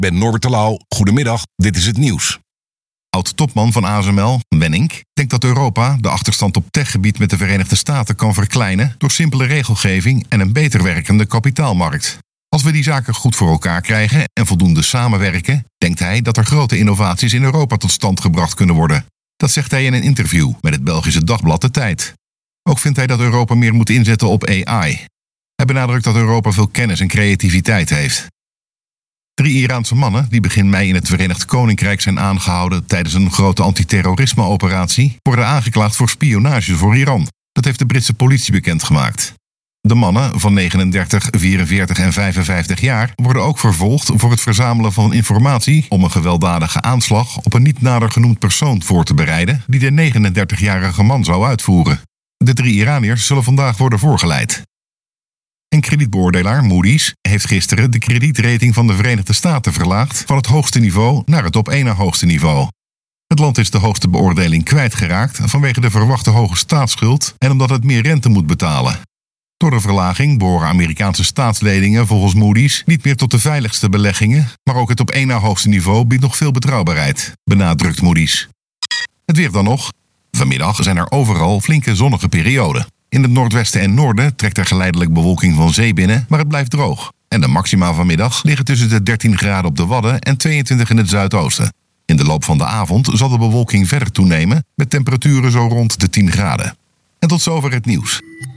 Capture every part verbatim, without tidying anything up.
ben Norbert Terlouw. Goedemiddag, dit is het nieuws. Oud-topman van A S M L, Wenning, denkt dat Europa de achterstand op techgebied met de Verenigde Staten kan verkleinen door simpele regelgeving en een beter werkende kapitaalmarkt. Als we die zaken goed voor elkaar krijgen en voldoende samenwerken, denkt hij dat er grote innovaties in Europa tot stand gebracht kunnen worden. Dat zegt hij in een interview met het Belgische dagblad De Tijd. Ook vindt hij dat Europa meer moet inzetten op A I. Hij benadrukt dat Europa veel kennis en creativiteit heeft. Drie Iraanse mannen die begin mei in het Verenigd Koninkrijk zijn aangehouden tijdens een grote antiterrorisme-operatie worden aangeklaagd voor spionage voor Iran. Dat heeft de Britse politie bekendgemaakt. De mannen van negenendertig, vierenveertig en vijfenvijftig jaar worden ook vervolgd voor het verzamelen van informatie om een gewelddadige aanslag op een niet nader genoemd persoon voor te bereiden die de negenendertigjarige man zou uitvoeren. De drie Iraniërs zullen vandaag worden voorgeleid. En kredietbeoordelaar Moody's heeft gisteren de kredietrating van de Verenigde Staten verlaagd van het hoogste niveau naar het op één na hoogste niveau. Het land is de hoogste beoordeling kwijtgeraakt vanwege de verwachte hoge staatsschuld en omdat het meer rente moet betalen. Door de verlaging behoren Amerikaanse staatsleningen volgens Moody's niet meer tot de veiligste beleggingen, maar ook het op één na hoogste niveau biedt nog veel betrouwbaarheid, benadrukt Moody's. Het weer dan nog. Vanmiddag zijn er overal flinke zonnige perioden. In het noordwesten en noorden trekt er geleidelijk bewolking van zee binnen, maar het blijft droog. En de maxima vanmiddag liggen tussen de dertien graden op de Wadden en tweeëntwintig in het zuidoosten. In de loop van de avond zal de bewolking verder toenemen, met temperaturen zo rond de tien graden. En tot zover het nieuws.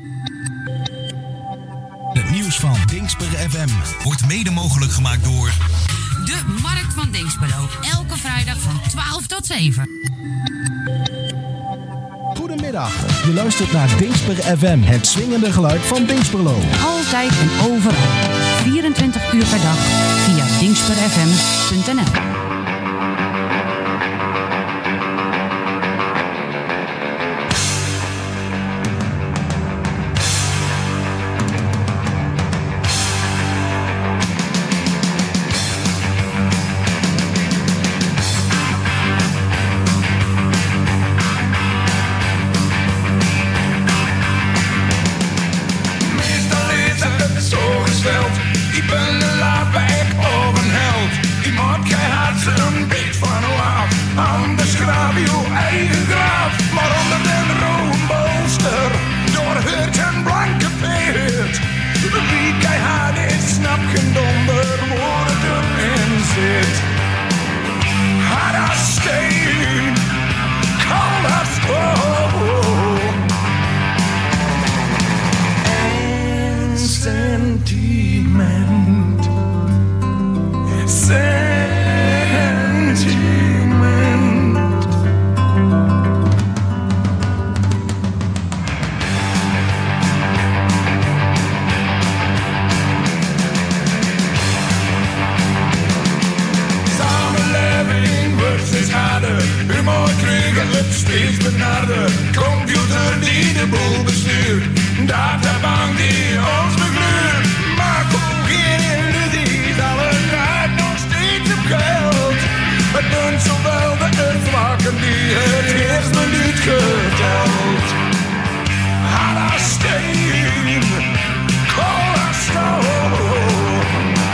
Het nieuws van Dingsper F M wordt mede mogelijk gemaakt door de Markt van Dinxperlo. Elke vrijdag van twaalf tot zeven. Goedemiddag, je luistert naar Dingsper F M, het swingende geluid van Dingsperlo. Altijd en overal, vierentwintig uur per dag, via dingsper f m punt n l. Ik ben een laadweg of een held. Iemand keihard zijn beet van waar. Anders graaf je eigen graaf. Maar onder den rode bolster, door hurt en blanke peert. Wie keihard is, snapt geen donder waar het erin zit. Hard als steen, koud als stoof. En sentiment, sentiment. Samenleving wordt steeds harder, humor krijgen het steeds benarder. Computer die de boel bestuurt, databank die ons begluurt. Maar ook geen illusies, alle draait nog steeds op geld. Het bent zowel de uitwaken die het eerst minuut geteld. Hard als steen, koud als stoof.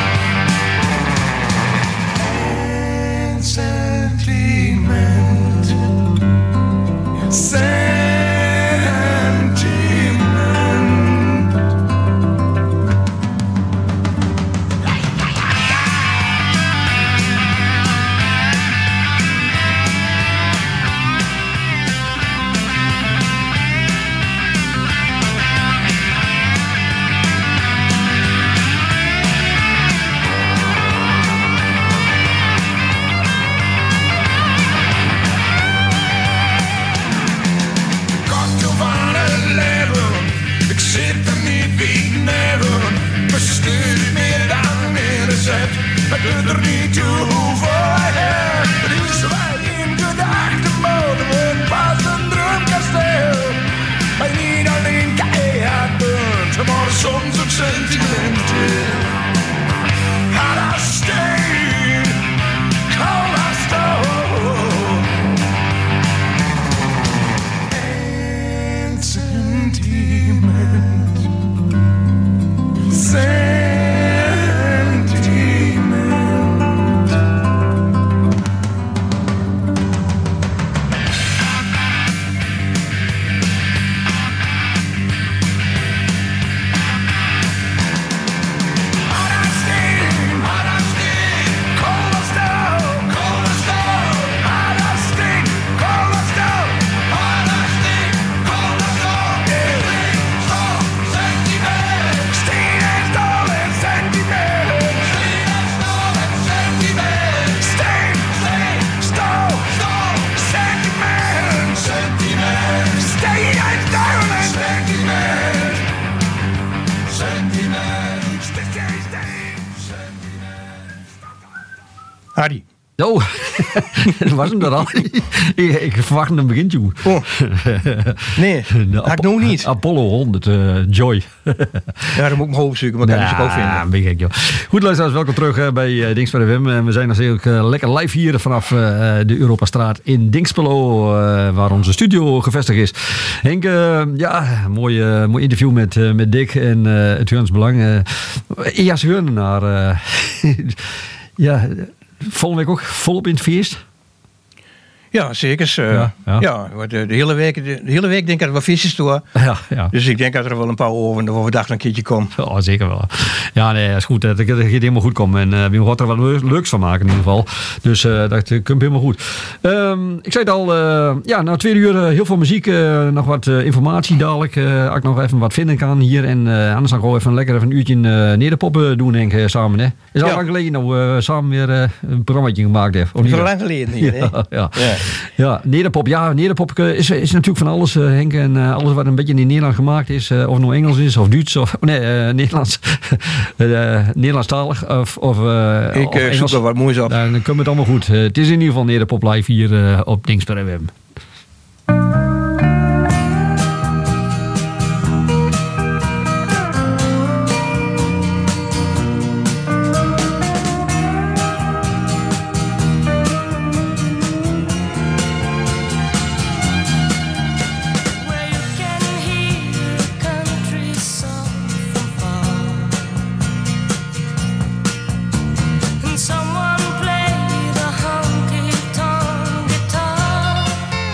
En sentiment, sentiment. Het doet er niet toe hoeveel hij het is wij in gedachten mogen we pas een droomkasteel. Hij niet alleen keihard bent, maar soms ook sentimenteel. Hard als steen, koud als stoof. En sentiment, sentiment. Harry. Oh, dat was hem er al. ik, ik verwacht een begintje. Oh. Nee, dat Ap- nog niet. Apollo honderd, uh, Joy. Ja, dan moet ik me opzoeken, maar dat kan ik ook vinden. Ja, ben gek, joh. Goed, luisteraars, welkom terug uh, bij uh, Dingsper F M. Uh, we zijn natuurlijk uh, lekker live hier vanaf uh, de Europastraat in Dinxperlo, uh, waar onze studio gevestigd is. Henk, uh, ja, mooi, uh, mooi interview met, uh, met Dick en uh, het Heurns Belang. Uh, Eerst Heurn naar... Uh, ja... Volgende week ook volop in het feest? Ja, zeker. Uh, ja, ja. ja de, de, hele week, de, de hele week denk ik dat er wel visjes toe. Ja, ja. Dus ik denk dat er wel een paar over de overdag een keertje komt. Oh, zeker wel. Ja, nee, dat is goed. Dat gaat helemaal goed komen. En uh, we gaan er wat leuks van maken in ieder geval. Dus uh, dat komt helemaal goed. Um, ik zei het al, uh, ja, na twee uur uh, heel veel muziek. Uh, nog wat uh, informatie dadelijk. Uh, als ik nog even wat vinden kan hier. En uh, anders dan gewoon even lekker even een uurtje uh, nederpoppen doen, denk ik, samen. Hè? Is al ja. lang geleden dat we uh, samen weer uh, een programmaatje gemaakt hebben. Heel lang geleden hier, ja, hè? Ja. Ja. Ja, nederpop. Ja, nederpop is, is natuurlijk van alles, uh, Henk. En uh, alles wat een beetje in Nederland gemaakt is. Uh, of het nou Engels is, of Duits, of... Nee, uh, Nederlands. uh, Nederlandstalig, of, of, uh, Ik of uh, Engels. zoek er wat moois op. Dan komt het allemaal goed. Uh, het is in ieder geval nederpop live hier uh, op Dingsper F M. Someone played a honky tonk guitar.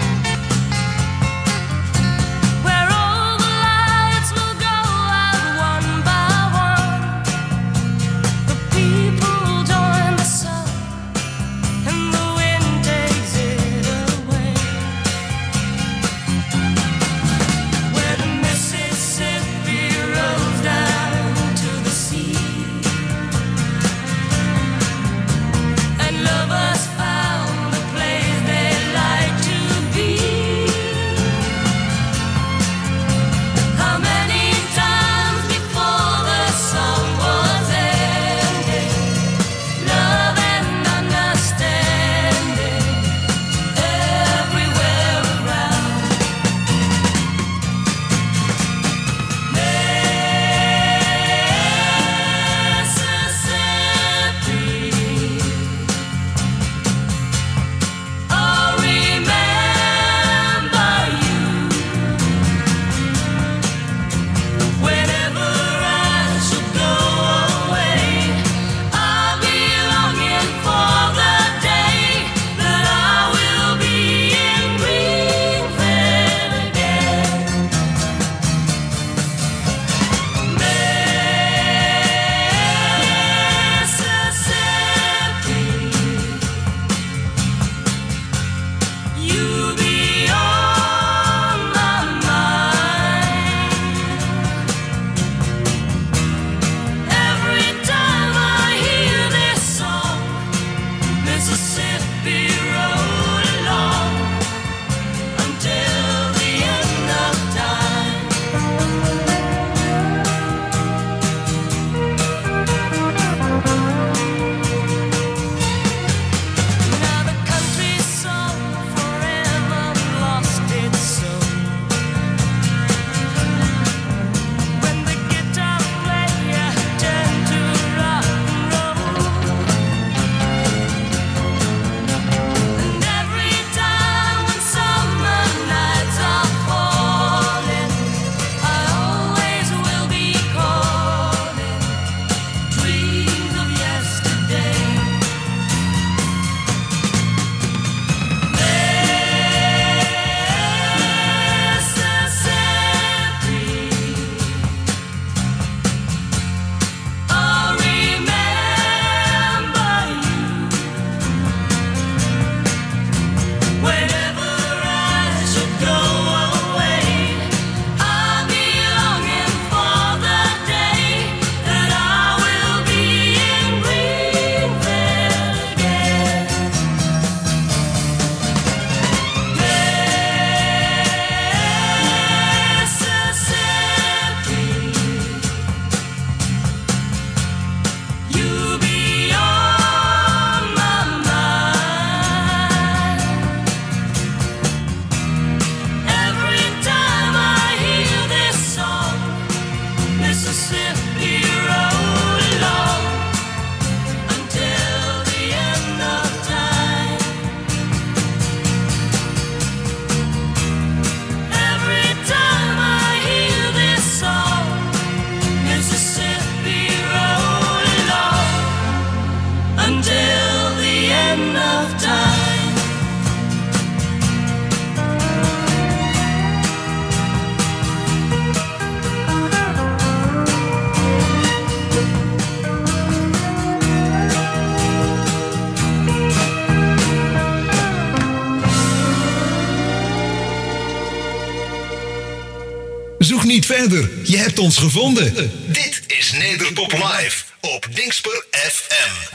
niet verder. Je hebt ons gevonden. Dit is Nederpop Live op Dingsper F M.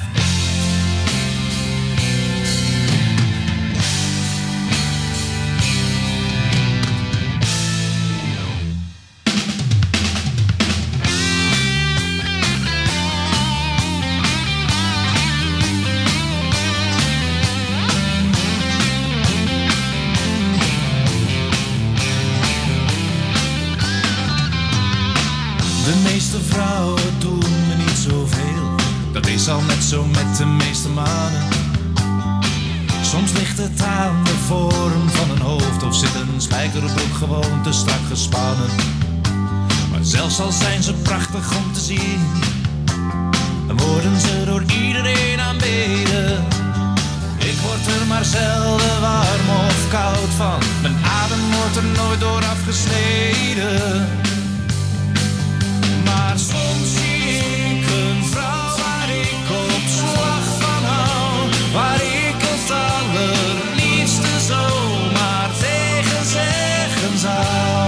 De meeste vrouwen doen me niet zoveel. Dat is al net zo met de meeste mannen. Soms ligt het aan de vorm van een hoofd of zit een spijkerbroek gewoon te strak gespannen. Maar zelfs al zijn ze prachtig om te zien, dan worden ze door iedereen aanbeden. Ik word er maar zelden warm of koud van. Mijn adem wordt er nooit door afgesneden. Maar soms zie ik een vrouw waar ik op slag van hou, waar ik het allerliefste zomaar tegen zeggen zou.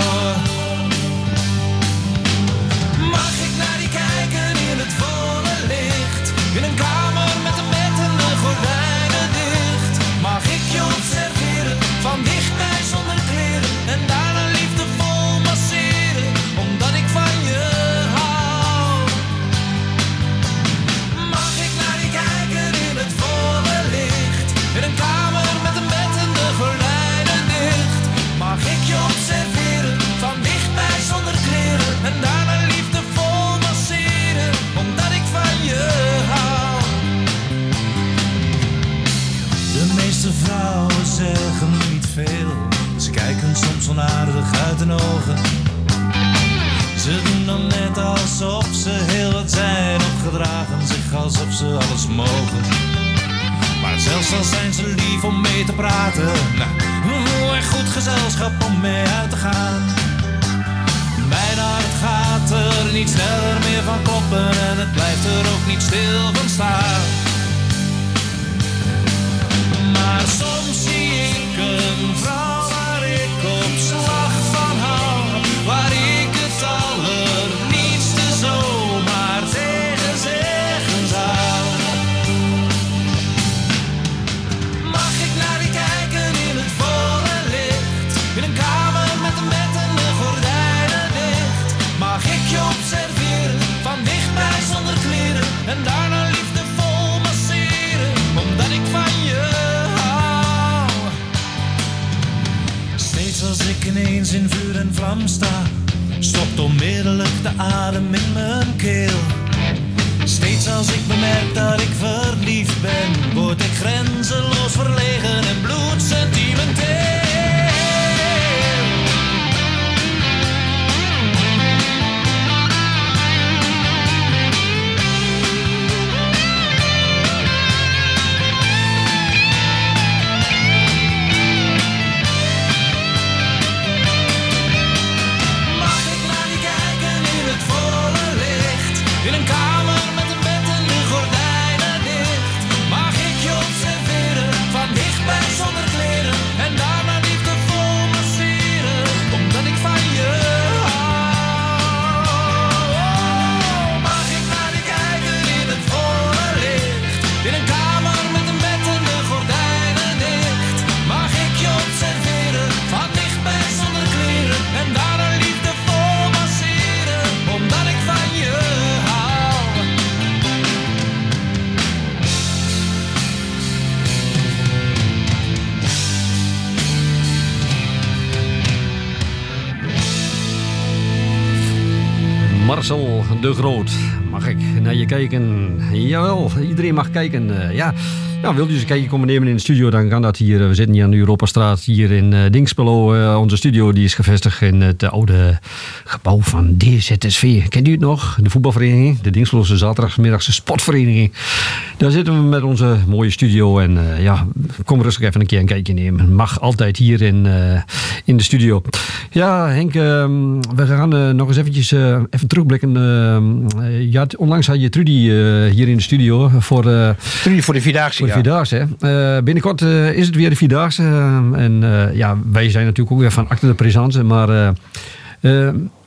Mag ik naar die kijken in het volle licht, in een kamer met een bed en de gordijnen dicht? Mag ik je observeren, van dichtbij zonder kleren, en daarna liefdevol masseren, omdat ik van je observeren, van dichtbij zonder kleren, en daarna liefdevol masseren, omdat ik van je hou. De meeste vrouwen zeggen niet veel, ze kijken soms onaardig uit hun ogen. Ze doen dan net alsof ze heel wat zijn, of gedragen zich alsof ze alles mogen. Maar zelfs al zijn ze lief om mee te praten, nou, en goed gezelschap om mee uit te gaan. Mijn hart gaat er niet sneller meer van kloppen, en het blijft er ook niet stil van staan. Maar soms zie ik een vrouw waar ik op slag van hou, waar ik het allerliefste zomaar tegen zeggen zou. Mag ik naar die kijken in het volle licht, in een kamer met een bed en de gordijnen dicht? Mag ik je observeren, van dichtbij zonder kleren, en daarna liefdevol masseren, omdat ik van je hou. Steeds als ik ineens in vuur en vlam sta, stopt onmiddellijk de adem in mijn keel. Steeds als ik bemerk dat ik verliefd ben, word ik grenzeloos verlegen en bloedsentimenteel. Mag ik naar die kijken in het volle licht, in een kamer met een bed en de gordijnen dicht? Mag ik je observeren, van dichtbij zonder kleren, en daarna liefdevol masseren, omdat ik van je hou? Mag ik naar die kijken in het volle licht, in een kamer met een bed en de gordijnen dicht? Mag ik je observeren, van dichtbij zonder kleren, en daarna liefdevol masseren, omdat ik van je hou? Marcel de Groot. Mag ik naar je kijken? Jawel, iedereen mag kijken. Uh, ja. Ja, wil je eens een kijkje komen nemen in de studio, dan kan dat hier. We zitten hier aan de Europastraat, hier in uh, Dinxperlo. Uh, onze studio die is gevestigd in het oude gebouw van D Z S V. Kent u het nog? De voetbalvereniging, de Dinxperlose zaterdagmiddagse sportvereniging. Daar zitten we met onze mooie studio. En uh, ja, kom rustig even een keer een kijkje nemen. Mag altijd hier in, uh, in de studio. Ja, Henk, uh, we gaan uh, nog eens eventjes uh, even terugblikken. Uh, ja, onlangs had je Trudy uh, hier in de studio. Voor, uh, Trudy voor de Vierdaagse, voor de Vierdaagse, hè. Uh, binnenkort uh, is het weer de Vierdaagse. Uh, en uh, ja, wij zijn natuurlijk ook weer van achter de présence. Maar uh, uh,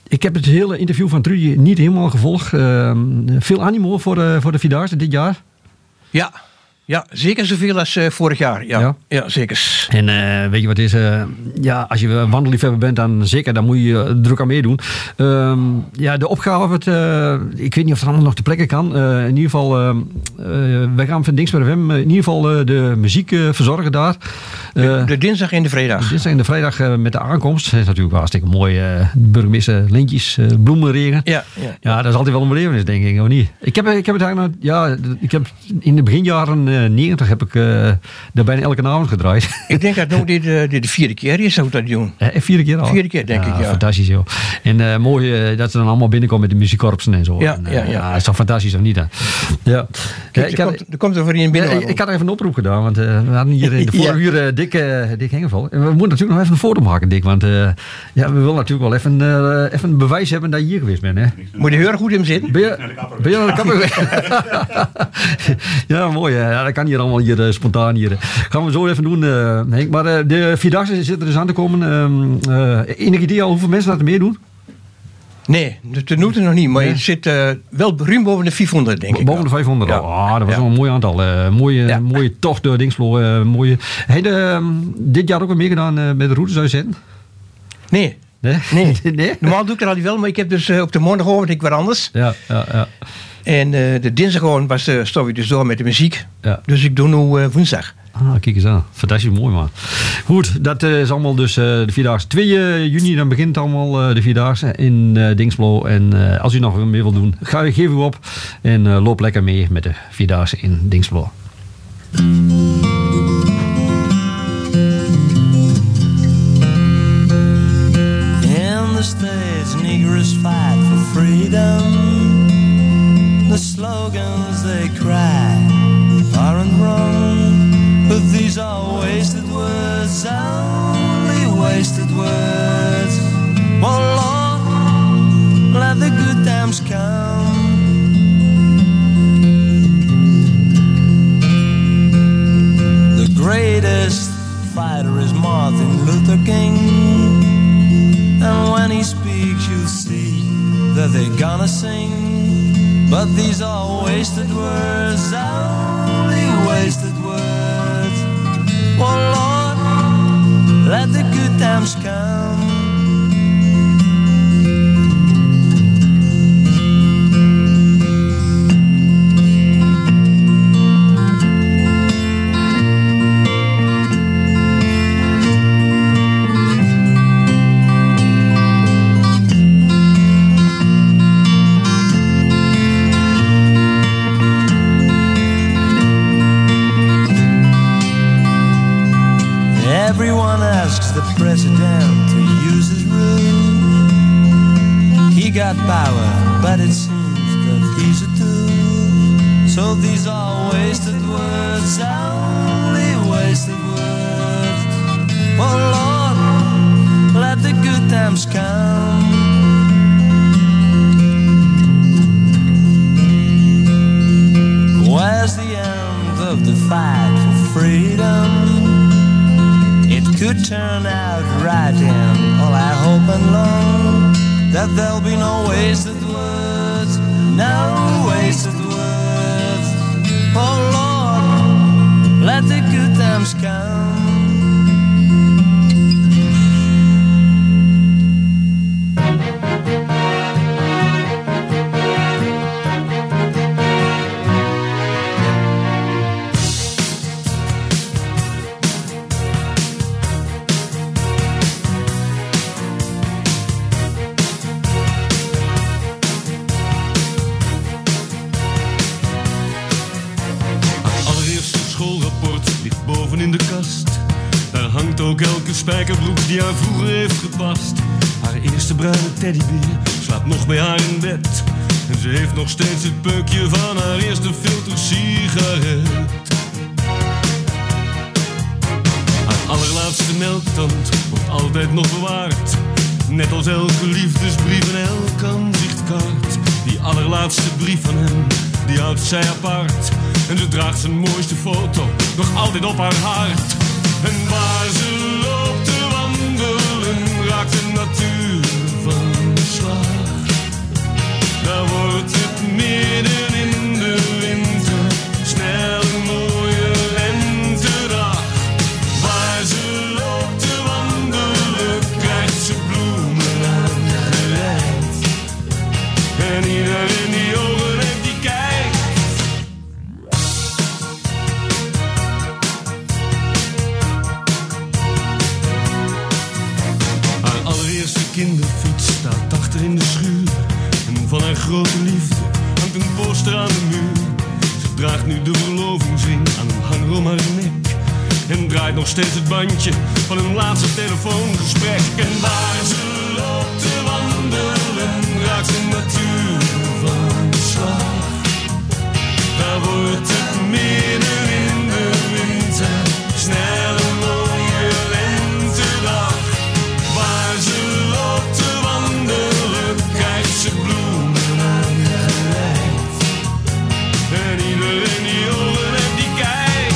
ik heb het hele interview van Trudy niet helemaal gevolgd. Uh, veel animo voor, uh, voor de Vierdaagse dit jaar? Ja. Ja, zeker zoveel als uh, vorig jaar. Ja, ja. ja zeker. En uh, weet je wat het is? Uh, ja, als je wandelliefhebber bent, dan zeker, dan moet je uh, druk aan meedoen. Um, ja, de opgave, het, uh, ik weet niet of het allemaal nog te plekken kan. Uh, in ieder geval, uh, uh, wij gaan van Dingsper F M in ieder geval uh, de muziek uh, verzorgen daar. Uh, de, de dinsdag en de vrijdag. De dinsdag en de vrijdag uh, met de aankomst. Dat is natuurlijk hartstikke mooi. Uh, burgemeester lintjes, uh, bloemenregen. Ja, ja. ja, dat is altijd wel een belevenis, denk ik, of niet? Ik heb, ik heb het eigenlijk, ja, ik heb in de beginjaren uh, negentig heb ik uh, daar bijna elke avond gedraaid. Ik denk dat het dit, uh, dit de vierde keer is, zou ik dat doen. Eh, vierde keer al? Vierde keer, denk ja, ik, ja. Fantastisch, joh. En uh, mooi uh, dat ze dan allemaal binnenkomen met de muziekkorpsen en zo. Ja, en, uh, ja, ja. ja, is toch fantastisch, of niet? Hè? Ja. Kijk, uh, ik er, had, komt, er komt er voor je binnen. Ja, ik, ik had even een oproep gedaan, want uh, we hadden hier in de vorige ja. uur uh, Dick, uh, Dick Hengeval. En we moeten natuurlijk nog even een foto maken, Dick. Want uh, ja, we willen natuurlijk wel even, uh, even een bewijs hebben dat je hier geweest bent. Hè? Moet je heel erg goed in zitten? Ben je, ben je naar de kapper? Ja, mooi. Hè? Ja, dat kan hier allemaal hier uh, spontaan hier. Gaan we zo even doen, uh, Henk. Maar uh, de Vierdaagse zit er dus aan te komen. Um, uh, enig idee al hoeveel mensen dat er meedoen? Nee, de tenute nog niet. Maar nee. Je zit uh, wel ruim boven de vijfhonderd, denk Bo- ik. Boven de vijfhonderd al. Ja. Ah, dat was ja. wel een mooi aantal. Uh, mooie, ja. mooie tocht door Dingslo. Uh, mooie. Heb je um, dit jaar ook weer meegedaan uh, met de routes uitzetten? Nee. Nee? nee. nee? Normaal doe ik dat al wel, maar ik heb dus uh, op de maandagochtend ik weer anders. Ja, ja, ja. En uh, de dinsdagochtend was uh, stop ik dus door met de muziek. Ja. Dus ik doe nu uh, woensdag. Ah, kijk eens aan. Fantastisch mooi, man. Goed, dat uh, is allemaal dus uh, de Vierdaagse. twee juni, dan begint allemaal uh, de Vierdaagse in uh, Dingslo. En uh, als u nog meer wilt doen, ga, geef u op. En uh, loop lekker mee met de Vierdaagse in Dingslo. In the States, Negroes fight for freedom. The slogans they cry aren't wrong, but these are wasted words, only wasted words. Oh Lord, let the good times come. The greatest fighter is Martin Luther King, and when he speaks you'll see that they're gonna sing. But these are wasted words, only wasted words. Oh Lord, let the good times come. Everyone asks the president to use his rule. He got power, but it seems that he's a tool. So these are wasted words, only wasted words. Oh Lord, let the good times come. Where's the end of the fight for freedom? It could turn out right, and all I hope and long that there'll be no wasted words, no wasted words. Oh Lord, let the good times come. In de kast, daar hangt ook elke spijkerbroek die haar vroeger heeft gepast. Haar eerste bruine teddybeer slaapt nog bij haar in bed. En ze heeft nog steeds het peukje van haar eerste filter sigaret. Haar allerlaatste melktand wordt altijd nog bewaard. Net als elke liefdesbrief en elk aanzichtkaart. Die allerlaatste brief van hem, die houdt zij apart. En ze draagt zijn mooiste foto nog altijd op haar hart. En waar ze loopt te wandelen, raakt de natuur van slag. midden in de winter. Snel een mooie lentedag. Waar ze loopt te wandelen, krijgt ze bloemen aangereikt. En ieder in die ogen heeft die kijkt. Haar allereerste kinderfiets staat achter in de schuur. En van haar grote liefde hangt een poster aan de muur. Ze draagt nu de verlovingsring aan een hanger om haar nek. En draait nog steeds het bandje van hun laatste telefoongesprek. En waar ze loopt te wandelen, raakt de natuur van de slag. Daar wordt het midden in de winter, snel een mooie lentedag. Waar ze loopt te wandelen, krijgt ze bloemen aangereikt. En iedereen die ogen heeft, die kijkt.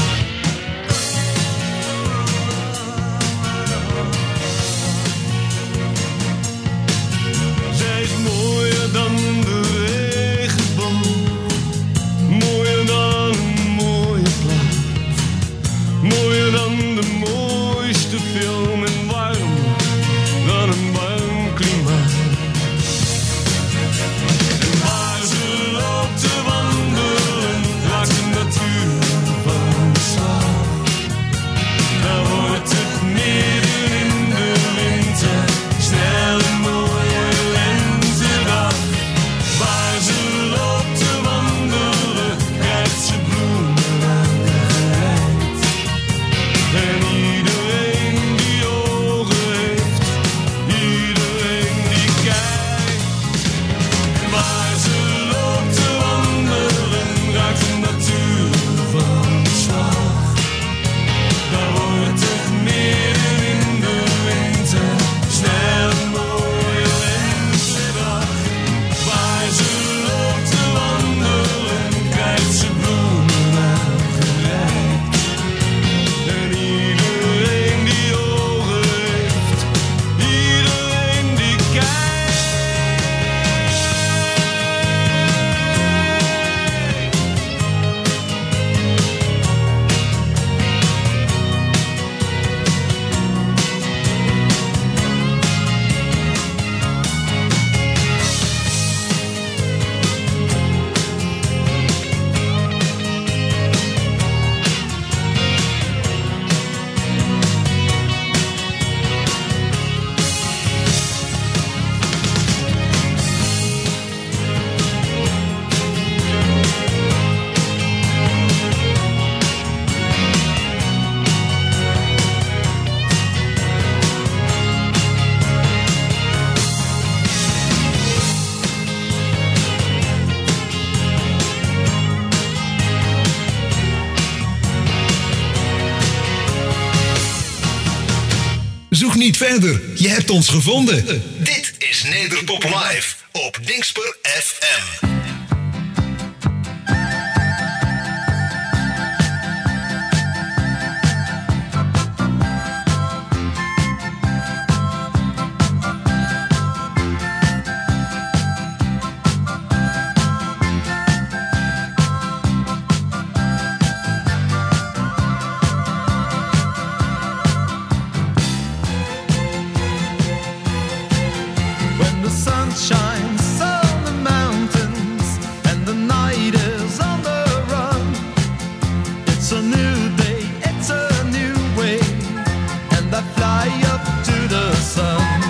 Zij is mooier dan de regenboog, mooier dan een mooie plaat, mooier dan de mooiste film en warm dan een warm klimaat. En waar ze loopt te wandelen, raakt de natuur van de slag. Daar wordt het midden in de winter, snel een mooie lentedag. Waar ze loopt te wandelen, krijgt ze bloemen aangereikt. En iedereen die ogen heeft, iedereen die kijkt. Waar ze loopt te wandelen, raakt de natuur van de slag. Daar wordt het midden in de winter, snel een mooie lentedag. Waar ze loopt te wandelen, krijgt ze bloemen aangereikt. En iedereen die ogen heeft, iedereen die kijkt. Zoek niet verder, je hebt ons gevonden. Dit is Nederpop Live op Dingsper F M. When the sun shines on the mountains and the night is on the run, it's a new day, it's a new way, and I fly up to the sun.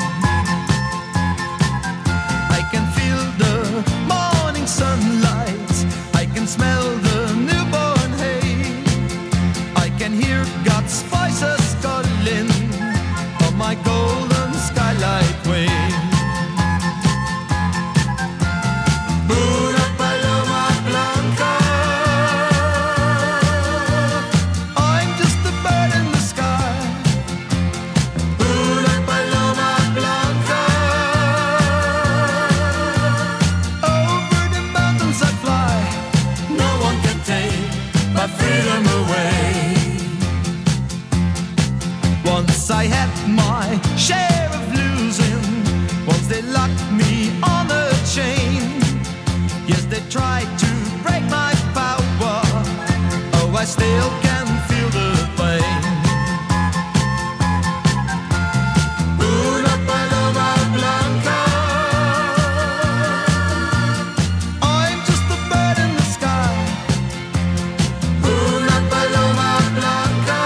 I can feel the morning sunlight, I can smell the newborn hay, I can hear God's voices calling on my golden skylight way. Una paloma blanca, I'm just a bird in the sky. Una paloma blanca, over the mountains I fly. No one can take my freedom away. Once I had my share of losing, once they locked me on a chain. Yes, I still can feel the pain. Una paloma blanca, I'm just a bird in the sky. Una paloma blanca,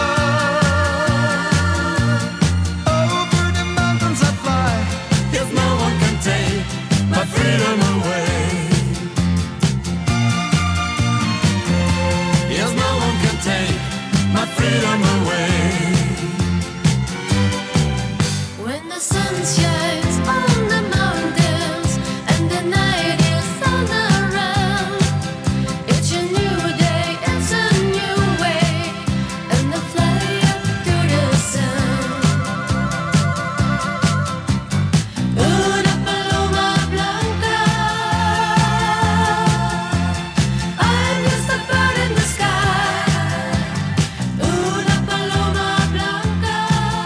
over the mountains I fly. Yes, no one can take my freedom away. Yes, no one can take my freedom away. When the sun shines on the mountains and the night is all around, it's a new day, it's a new way, and I fly up to the sun. Una paloma blanca, I'm just a bird in the sky. Una paloma blanca,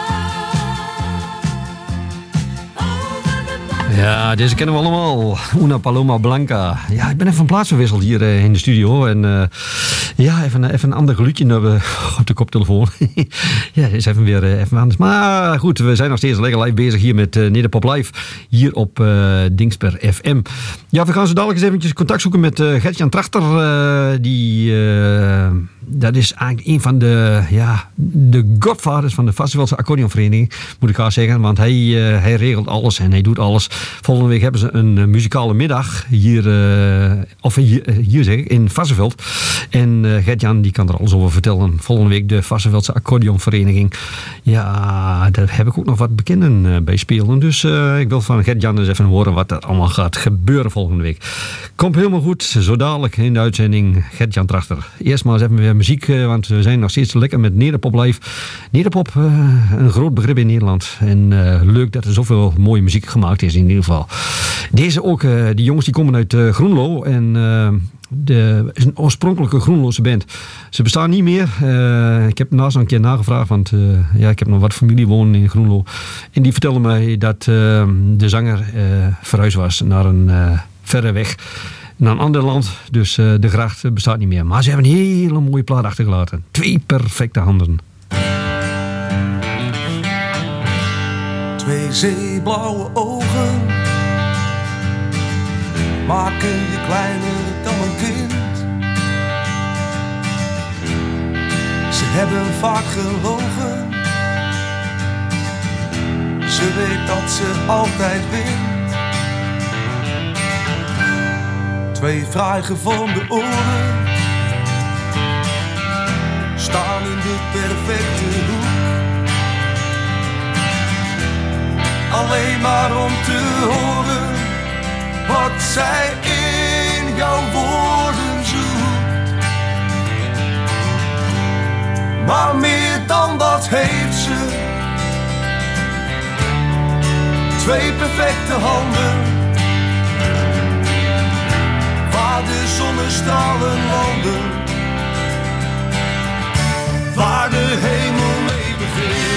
over the mountains. Ja, deze kennen we allemaal. Una Paloma Blanca. Ja, ik ben even van plaats verwisseld hier uh, in de studio. En uh, ja, even, even een ander geluidje uh, op de koptelefoon. Ja, is even weer uh, even anders. Maar goed, we zijn nog steeds lekker live bezig hier met uh, Nederpop Live. Hier op uh, Dingsper F M. Ja, we gaan zo dadelijk eens eventjes contact zoeken met uh, Gert-Jan Trachter. Uh, die, uh, dat is eigenlijk een van de, ja, de godfathers van de Vassevelse accordeonvereniging. Moet ik haar zeggen. Want hij, uh, hij regelt alles en hij doet alles. Volgende week hebben ze een uh, muzikale middag hier, uh, of hier, uh, hier zeg ik, in Varsseveld. En uh, Gert-Jan die kan er alles over vertellen. Volgende week de Varsseveldse accordeonvereniging. Ja, daar heb ik ook nog wat bekenden uh, bij spelen. Dus uh, ik wil van Gert-Jan eens even horen wat er allemaal gaat gebeuren volgende week. Komt helemaal goed. Zo dadelijk in de uitzending Gert-Jan Trachter. Eerst maar eens even weer muziek, uh, want we zijn nog steeds lekker met Nederpop Live. Nederpop, uh, een groot begrip in Nederland. En uh, leuk dat er zoveel mooie muziek gemaakt is in ieder geval. Deze ook, uh, die jongens die komen uit uh, Groenlo en uh, de, is een oorspronkelijke Groenlose band. Ze bestaan niet meer. Uh, ik heb naast een keer nagevraagd, want uh, ja, ik heb nog wat familie wonen in Groenlo. En die vertelde mij dat uh, de zanger uh, verhuisd was naar een uh, verre weg. Naar een ander land, dus uh, de gracht bestaat niet meer. Maar ze hebben een hele mooie plaat achtergelaten. Twee perfecte handen. Twee zeeblauwe ogen maken je kleiner dan een kind. Ze hebben vaak gelogen. Ze weet dat ze altijd wint. Twee fraai gevormde oren staan in de perfecte hoek. Alleen maar om te horen wat zij in jouw woorden zoekt. Maar meer dan dat heeft ze. Twee perfecte handen, waar de zonnestralen landen, waar de hemel mee begint.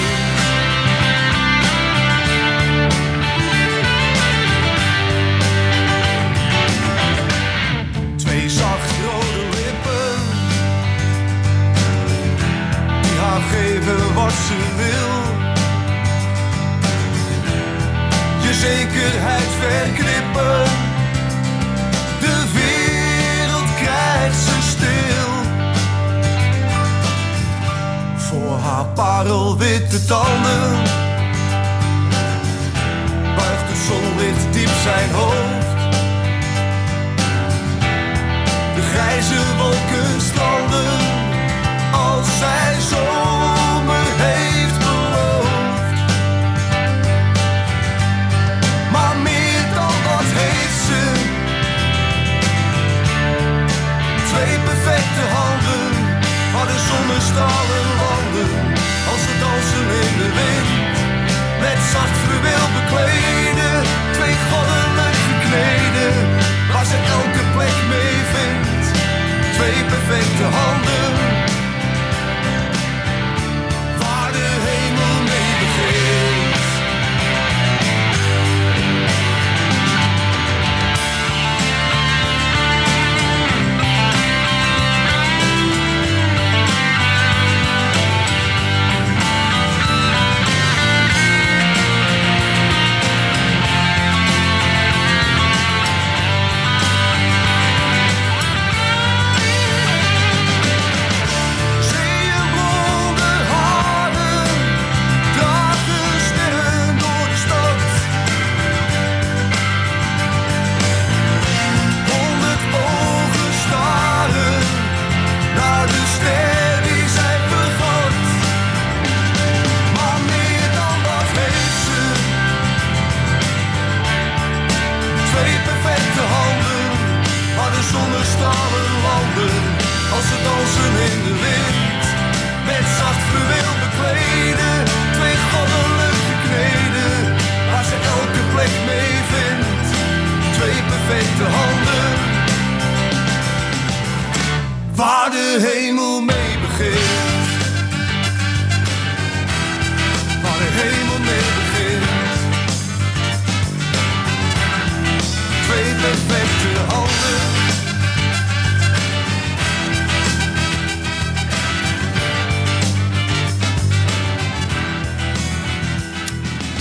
Twee zachtrode lippen, die haar geven wat ze wil. Je zekerheid verknippen, de wereld krijgt ze stil. Voor haar parelwitte tanden buigt het zonlicht diep zijn hoofd. De grijze wolken stranden als zij zomer heeft beloofd. Maar meer dan dat heeft ze. Twee perfecte handen, waar de zonnestralen landen, als ze dansen in de wind. Met zacht fluweel bekleden, twee goddelijk gekneden, waar ze elke plek mee vindt. Twee perfecte handen, waar de hemel mee begint.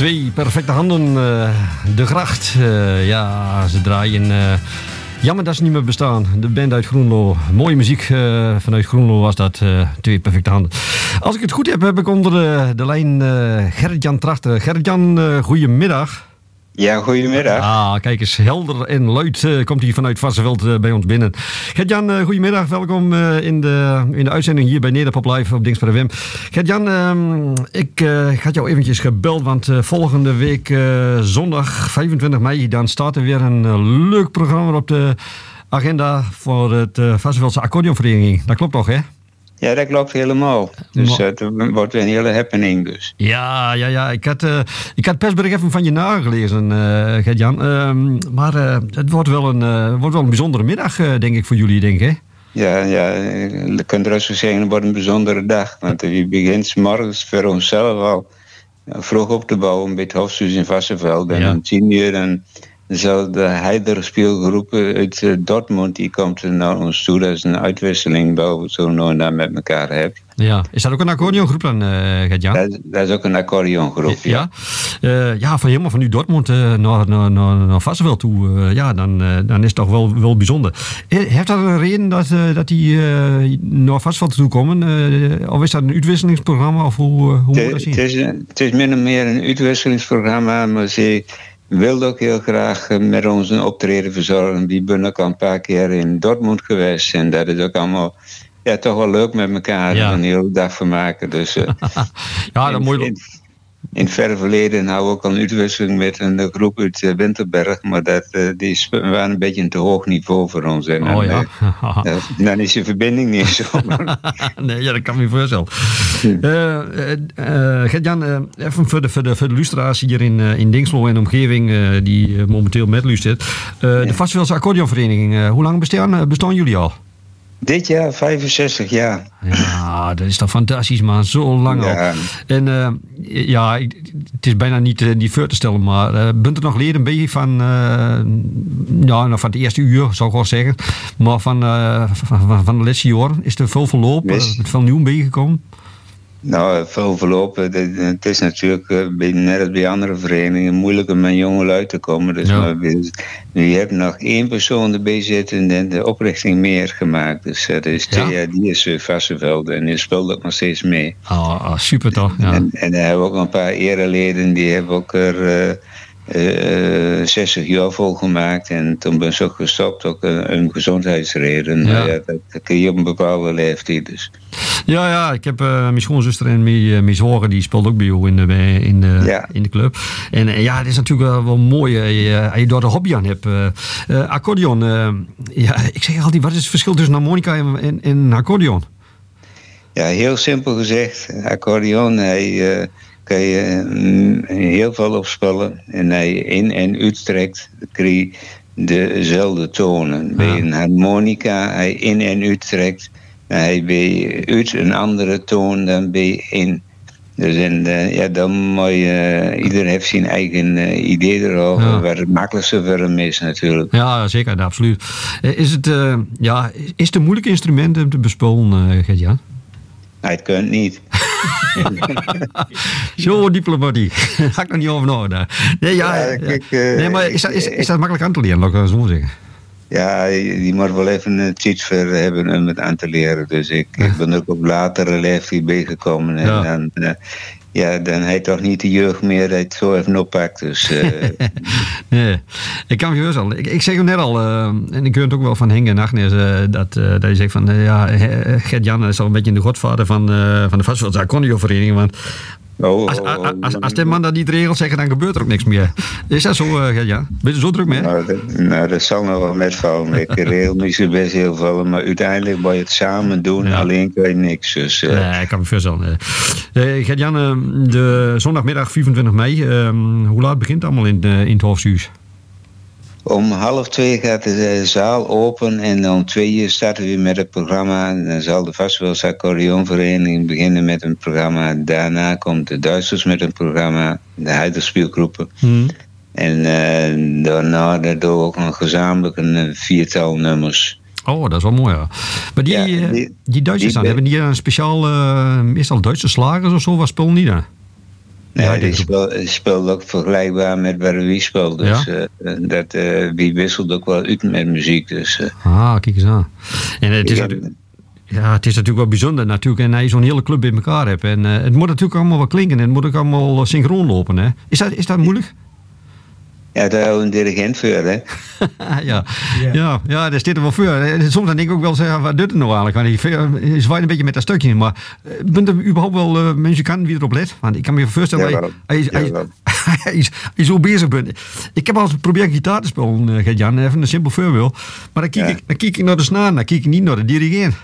Twee perfecte handen. Uh, de Gracht. Uh, ja, ze draaien... Uh, jammer dat ze niet meer bestaan. De band uit Groenlo. Mooie muziek uh, vanuit Groenlo was dat. Uh, twee perfecte handen. Als ik het goed heb, heb ik onder de, de lijn uh, Gerrit-Jan Trachter. Gerrit-Jan, uh, goedemiddag. Ja, goedemiddag. Ah, kijk eens, helder en luid uh, komt hij vanuit Varsseveld uh, bij ons binnen. Gert-Jan, uh, goedemiddag. Welkom uh, in, de, in de uitzending hier bij Nederpop Live op Dingsper F M. Gert-Jan, uh, ik uh, had jou eventjes gebeld, want uh, volgende week uh, zondag vijfentwintig mei, dan staat er weer een uh, leuk programma op de agenda voor het uh, Varsseveldse accordeonvereniging. Dat klopt toch, hè? Ja, dat klopt helemaal. Dus uh, het wordt weer een hele happening dus. Ja, ja, ja. Ik had, uh, ik had het persbericht even van je nagelezen, uh, Gert-Jan. Uh, maar uh, het wordt wel, een, uh, wordt wel een bijzondere middag, uh, denk ik, voor jullie, denk ik, hè? Ja, ja, je kunt er zo zeggen, het wordt een bijzondere dag. Want je begint 's morgens voor onszelf al vroeg op te bouwen bij het Hofhuis in Varsseveld. En om tien uur dan zal de Heider speelgroep uit Dortmund, die komt naar ons toe. Dat is een uitwisseling waar we zo nou en dan met elkaar hebben. Ja, is dat ook een accordeongroep dan, uh, Gert-Jan? Dat, dat is ook een accordeongroep, ja. Ja, uh, ja van helemaal van nu Dortmund uh, naar, naar, naar, naar Varsseveld toe, uh, ja, dan, uh, dan is het toch wel, wel bijzonder. Heeft dat een reden dat, uh, dat die uh, naar Varsseveld toe komen? Uh, of is dat een uitwisselingsprogramma? Of hoe, uh, hoe moet je dat zien? Het is, het is min of meer een uitwisselingsprogramma, maar ze wilde ook heel graag met ons een optreden verzorgen. Die ben ook al een paar keer in Dortmund geweest. En dat is ook allemaal ja, toch wel leuk met elkaar. Ja. Een hele dag van maken. Dus, uh, ja, dat moet je... In, in het verre verleden hadden we ook al een uitwisseling met een groep uit uh, Winterberg. Maar dat, uh, die waren een beetje een te hoog niveau voor ons. En dan, oh ja. uh, dan is je verbinding niet zo. Nee, ja, dat kan me voorstellen. Uh, uh, Gert-Jan, uh, even voor de, voor de, voor de luisteraars hier in, uh, in Dingslo en omgeving, uh, die uh, momenteel met luistert. Uh, ja. De Varssevelse accordeonvereniging, uh, hoe lang bestaan, bestaan jullie al? Dit jaar vijfenzestig jaar. Ja, dat is toch fantastisch, man. Zo lang ja. al. En uh, ja, het is bijna niet, uh, niet voor te stellen, maar uh, bent er nog leden bij van, uh, ja, nou, van het eerste uur, zou ik wel zeggen. Maar van, uh, van, van de laatste jaren is er veel verloop, uh, met veel nieuw bijgekomen. Nou, veel verlopen. Het is natuurlijk net als bij andere verenigingen moeilijk om met jongen uit te komen. Dus ja. Je hebt nog één persoon erbij zitten en de oprichting meer gemaakt. Dus dat is ja. die, die is Varsseveld en die speelt ook nog steeds mee. Oh, super toch? Ja. En, en daar hebben we ook een paar ereleden die hebben ook er uh, uh, zestig jaar volgemaakt. En toen ben ze ook gestopt, ook een, een gezondheidsreden. Ja. Ja, dat, dat kun je op een bepaalde leeftijd dus. Ja, ja, ik heb uh, mijn schoonzuster en mijn, uh, mijn zwager, die speelt ook bij jou in de, in de, ja. in de club. En uh, ja, het is natuurlijk wel, wel mooi uh, als je daar de hobby aan hebt. Uh, uh, accordeon, uh, ja, ik zeg altijd, wat is het verschil tussen harmonica en, en, en accordeon? Ja, heel simpel gezegd. Accordeon, hij uh, kan je uh, heel veel opspelen. En hij in- en uittrekt, krijg je dezelfde tonen. Ja. Bij een harmonica, hij in- en uittrekt, hij bij uit een andere toon dan bij in. Dus en, uh, ja, dan moet je, uh, ieder heeft zijn eigen uh, idee erover, ja. Waar het makkelijkste voor hem is natuurlijk. Ja, zeker, absoluut. Is het, uh, ja, is het een moeilijk instrument om te bespelen, uh, Gert-Jan? Nee, het kunt niet. Zo diplomatiek. Daar ga ik nog niet over nadenken. Nee, ja, ja, kijk, uh, nee, maar is dat, is, is dat makkelijk aan te leren, laat ik zo zeggen? Ja, die moet wel even een tijd voor hebben om het aan te leren. Dus ik, ik ben ook op latere leeftijd bijgekomen. En ja. Dan, uh, ja, dan heeft hij toch niet de jeugd meer dat het zo even oppakt. Dus, uh... nee, ik kan me voorstellen. Ik, ik zeg hem net al, uh, en ik hoor het ook wel van Henk en Agnes, uh, dat, uh, dat je zegt van, uh, ja, Gert-Jan is al een beetje de godvader van, uh, van de Varssevelse accordeonvereniging. Want Oh, als, als, als, als de man dat niet regelt, zeggen, dan gebeurt er ook niks meer. Is dat zo, uh, Gert-Jan? Ben je zo druk mee? Nou, dat, nou, dat zal nog wel metvallen. Ik regel misschien best heel veel, maar uiteindelijk moet je het samen doen. Ja. Alleen kun je niks. Dus, uh... Nee, ik kan me voorstellen. Uh, Gert-Jan, uh, de zondagmiddag vierentwintig mei, uh, hoe laat begint het allemaal in, uh, in het Hofhuis? Om half twee gaat de zaal open en om twee uur starten we met het programma. Dan zal de Varssevelse accordeonvereniging beginnen met een programma. Daarna komt de Duitsers met een programma, de Heiderspielgroepen. Hmm. En uh, daarna doen we ook nog gezamenlijk een viertal nummers. Oh, dat is wel mooi, ja. Maar die, ja, die, die Duitsers die dan, hebben die een speciaal, uh, meestal Duitse slagers of zo, wat spelen die dan? Nee, Ja, die dit- speel- die speelt ook vergelijkbaar met waar wie speelt. Dus Ja? eh, dat, eh, wie wisselt ook wel uit met muziek. Dus, eh, Ah, kijk eens aan. En het is, ja, natu- ja, het is natuurlijk wel bijzonder natuurlijk. En hij zo'n hele club bij elkaar hebt. En eh, het moet natuurlijk allemaal wel klinken. En het moet ook allemaal synchroon lopen. Hè? Is, dat, is dat moeilijk? ja, daar hebben we een dirigent voor, hè. ja. Ja. Ja, daar zit er wel voor. En soms dan denk ik ook wel, zeg, wat doet het nou eigenlijk? Want je zwaait een beetje met dat stukje. Maar eh, bent er überhaupt wel uh, muzikanten wie erop let? Want ik kan me voorstellen, Jawel. hij, hij, hij, Jawel. hij, is, hij is zo bezig bent. Ik heb al eens geprobeerd gitaar te spelen, uh, Gert-Jan. Even een simpel voorbeeld. Maar dan kijk, Ja. ik, dan kijk ik naar de snaar, dan kijk ik niet naar de dirigent.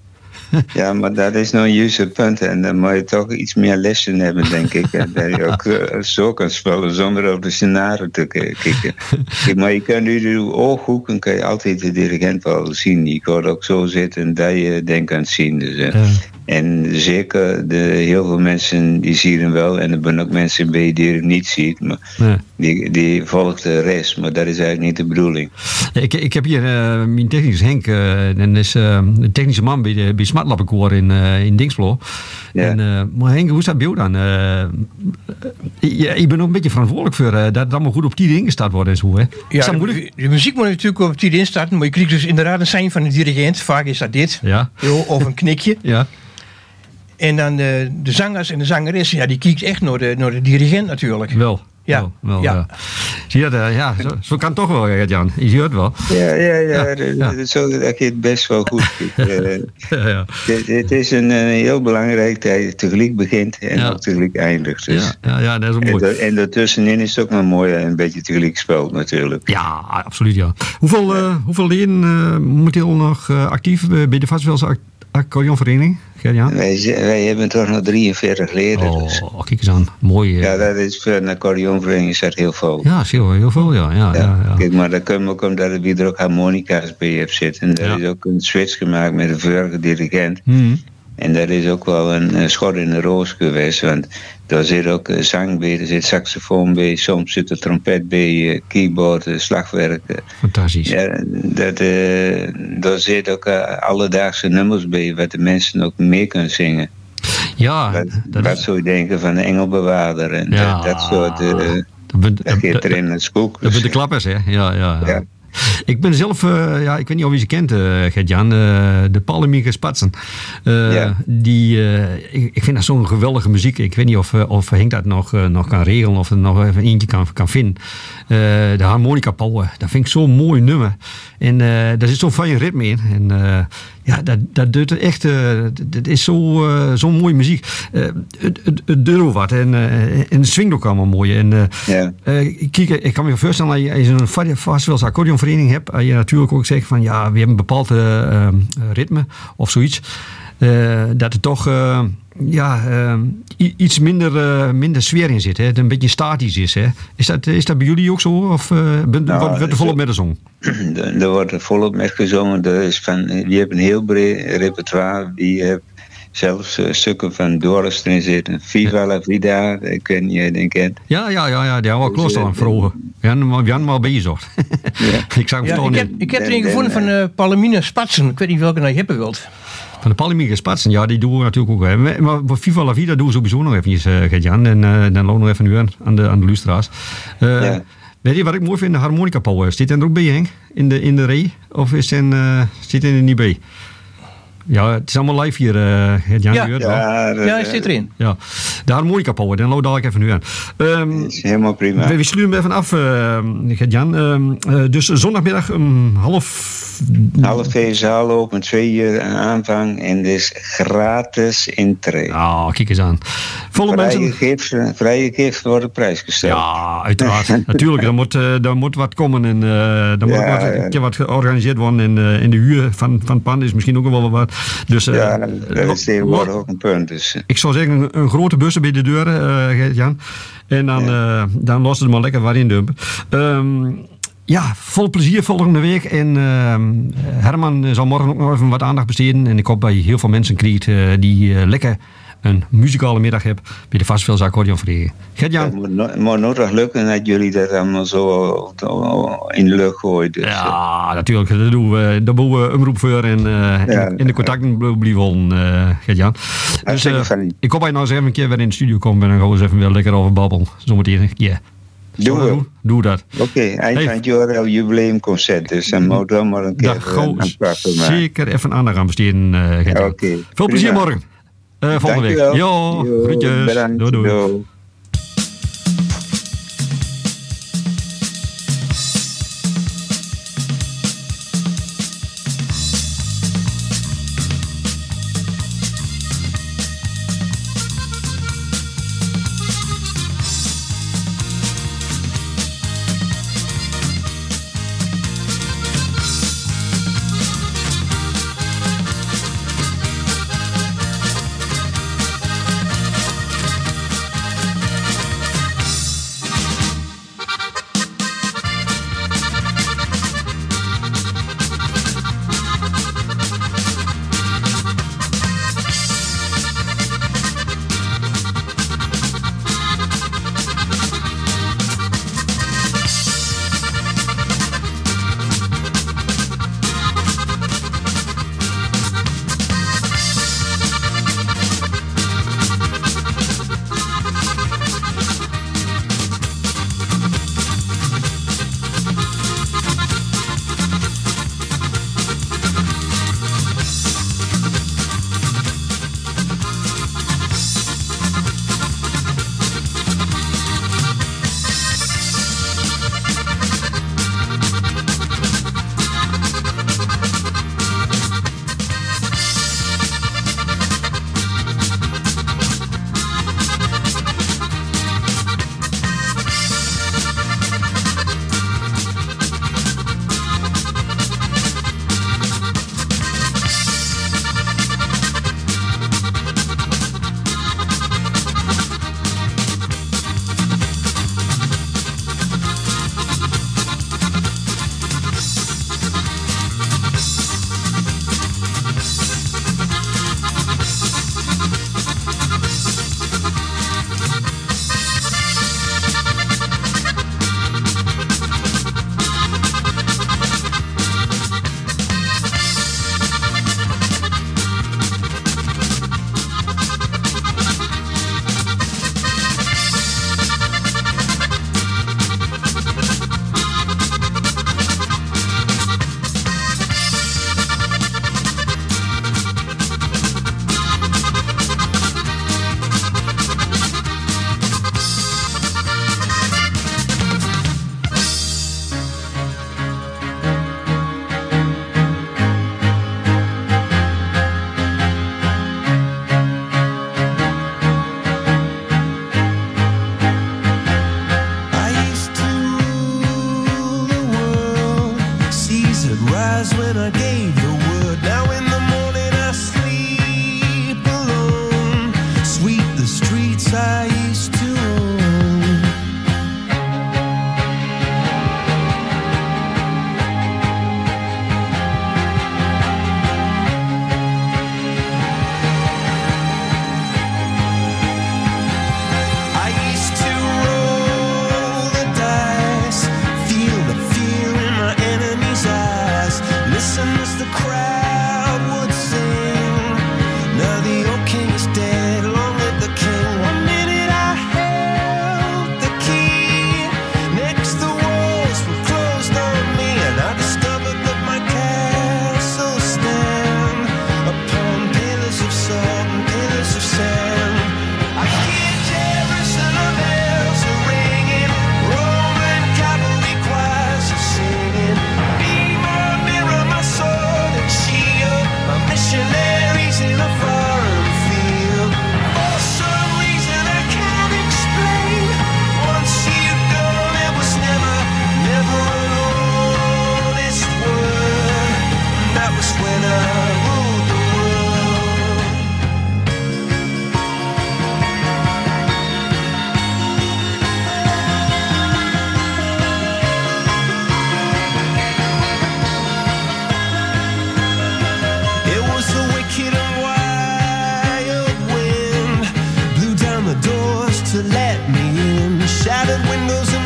Ja, maar dat is nou juist het punt. En dan moet je toch iets meer lessen hebben, denk ik. En dat je ook eh, zo kan spelen zonder op de scenario te k- kijken. Kijk, maar je kan nu uw ooghoeken kan je altijd de dirigent wel zien. Je kan ook zo zitten dat je denk kan zien. Dus, eh, Ja. En zeker de, heel veel mensen die zien hem wel. En er zijn ook mensen bij die hem niet ziet. Maar Nee. die, die volgt de rest. Maar dat is eigenlijk niet de bedoeling. Ik, ik heb hier uh, mijn technicus Henk. Uh, en is uh, de technische man bij, de, bij Smartlappenkoor in, uh, in Dingslo. Ja. En, uh, maar Henk, hoe is dat bij jou dan? Uh, je, je bent ook een beetje verantwoordelijk voor uh, dat het allemaal goed op die ingestart wordt en zo. Hè? Ja, is dat de, moeilijk? de muziek moet natuurlijk op die instarten, maar je krijgt dus inderdaad een sein van de dirigent. Vaak is dat dit. Ja. Jo, of een knikje. Ja. En dan de, de zangers en de zangeres, ja, die kijkt echt naar de, naar de dirigent natuurlijk. Wel. Ja. Wel, wel, Ja. ja. Zie je dat? uh, ja, zo, zo kan het toch wel, Gert-Jan. Je ziet het wel. Ja, ja, ja. Ja, dat- ja. dat- Zo dat je het best wel goed kijkt. Eh, Ja, ja. Het, het is een, eh, heel belangrijk dat je tegelijk begint en Ja. ook tegelijk eindigt. Dus. Ja, ja, ja, dat is wel En, mooi. da- en daartussenin is het ook nog mooi en een beetje tegelijk speelt natuurlijk. Ja, absoluut ja. Hoeveel, uh, hoeveel leden uh, moet je nog uh, actief uh, bij de Vatswelse ac- accordeonvereniging? Gert-Jan? Wij, z- wij hebben toch nog drieënveertig leden. Dus. Oh, kijk eens aan. Mooi. uh, Ja, dat is voor een accordeonvereniging is dat heel veel. Ja, zie je, heel veel, ja. ja, ja, Ja, ja. Kijk, maar dat komt ook omdat er weer ook harmonica's bij hebt zitten. En dat Ja. is ook een switch gemaakt met een vorige dirigent. Mhm. En dat is ook wel een, eh, schot in de roos geweest. Want daar zit ook eh, zang bij, er zit saxofoon bij, soms zit er trompet bij, eh, keyboard, eh, slagwerk. eh. Fantastisch. Ja, dat, eh, daar zit ook eh, alledaagse nummers bij, wat de mensen ook mee kunnen zingen. Ja, Wat, dat wat is... zou je denken van de Engelbewaarder en Ja. dat, dat soort. eh Dat bent, dat geeft dat- erin het spook. dat bent de Dus, klappers, hè? Ja, ja. ja. Ja. Ik ben zelf, uh, ja, ik weet niet of je ze kent, uh, Gert-Jan, uh, de Palemieke Spatsen. Uh, Ja. Die, uh, ik, ik vind dat zo'n geweldige muziek. Ik weet niet of, uh, of Henk dat nog, uh, nog kan regelen of er nog even eentje kan, kan vinden. Uh, de harmonica power, dat vind ik zo'n mooi nummer. En uh, daar zit zo'n fijn ritme in. En uh, ja, dat, dat doet er echt, uh, dat is zo, uh, zo'n mooie muziek. Uh, het, het, het doet wat en, uh, en het swingt ook allemaal mooi. En, uh, Ja. uh, kijk, ik kan me voorstellen, als je, als je een Vatswelse accordeonvereniging hebt, als je natuurlijk ook zegt van ja, we hebben een bepaald uh, uh, ritme of zoiets. Uh, dat er toch uh, ja, uh, i- iets minder, uh, minder sfeer in zit. Hè? Dat het een beetje statisch is. Hè? Is, dat, is dat bij jullie ook zo? Of uh, bent- Nou, wordt wordt er volop met de zong? Er er wordt er volop met gezongen. Er is van, je hebt een heel breed repertoire. Die hebt zelfs uh, stukken van Doris erin zitten. Viva la vida, ik weet niet of je die kent. Ja, ja, ja, ja, die hebben we Dus, klooster aan uh, vroeger. We hadden hem al bezig. Ik zag hem Ja, toch ik, niet. heb, ik heb er een En- gevonden en, van uh, Palomine Spatsen. Ik weet niet welke nou je hebben wilt. Van de Palemieke Spatsen, ja, die doen we natuurlijk ook. Hè. Maar voor Viva la Vida doen we sowieso nog eventjes, uh, Gert-Jan. En uh, dan lopen we nog even nu aan, aan de, aan de lustra's. Uh, Ja. Weet je wat ik mooi vind? De harmonica power. Zit er ook bij, Henk? In de, in de rij? Of is er, uh, zit er niet bij? Ja, het is allemaal live hier, uh, Gert-Jan. Ja. je hoort wel. Ja, dat, Ja, hij zit erin. Ja. De harmonica power, dan loop ik even nu aan. Um, is helemaal prima. we, we sluiten hem even af, uh, Gert-Jan. Um, uh, dus zondagmiddag om half... Half twee zaal open, twee uur aanvang en het is gratis intree. Ah, kijk eens aan. Volle Vrije mensen... gift, vrije gift wordt prijsgesteld. Ja, uiteraard. Natuurlijk, er moet, uh, er moet wat komen en uh, er moet Ja, wat, ja. een keer wat georganiseerd worden. En uh, in de huur van, van het pand is misschien ook wel wat. Dus, uh, Ja, dat is tegenwoordig ook een punt. Dus. ik zou zeggen, een, een grote bus bij de deur, uh, Gert-Jan. En dan, uh, dan lossen ze maar lekker wat in dumpen. Um, ja, vol plezier volgende week. En uh, Herman zal morgen ook nog even wat aandacht besteden. En ik hoop dat je heel veel mensen krijgt uh, die uh, lekker een muzikale middag hebt bij de Varsvelse accordeonvereniging. Gert-Jan? Het moet, no- moet nog toch lukken dat jullie dat allemaal zo in de lucht gooien. Dus, ja, natuurlijk. Dat doen we. Daar moeten we omroep voor en uh, in, in de contacten blijven, uh, Gert-Jan. Dus uh, ik hoop dat je nou eens even een keer weer in de studio komt en dan gaan we eens even weer lekker over babbelen. Zometeen een keer. Doen we. Doe, doe dat. Oké, okay, eind hey. van het jaar al jubileumconcert, dus dan moet dan maar een keer uh, een zeker even aandacht aan besteden, uh, Gert-Jan. Okay. Veel plezier prima. Morgen. Uh, volgende week. Jo, jo, groetjes. Bedankt. Doei, doei. Doei.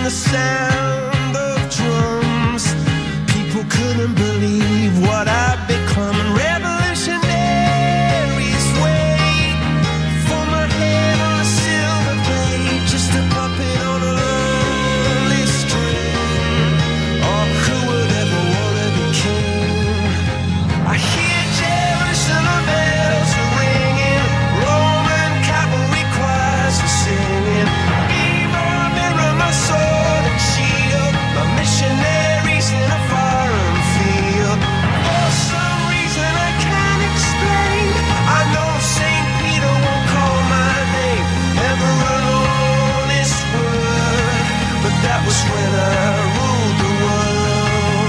the sound of drums. People couldn't believe what I'd become. And revolutionaries wait for my head on a silver plate, just a puppet on a lonely string. Oh, who would ever wanna be king? I hear Jerusalem bells ringing, Roman cavalry choirs are singing. Be my mirror, my sword and shield, my missionaries in a foreign field. For some reason I can't explain, I know Saint Peter won't call my name ever an honest word, but that was when I ruled the world.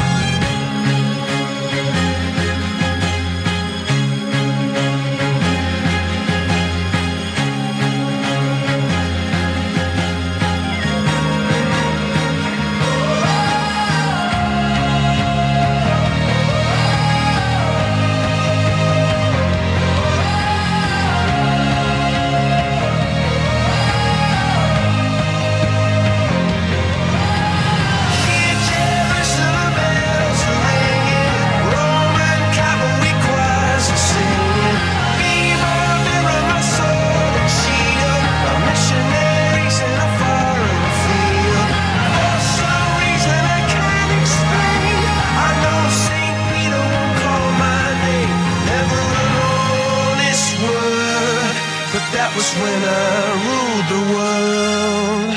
Hear Jerusalem bells ringing, Roman cavalry choirs are singing. Be my mirror, my sword and shield, my missionaries in a foreign field. For some reason I can't explain, I know Saint Peter won't call my name never an honest word, but that was when I ruled the world.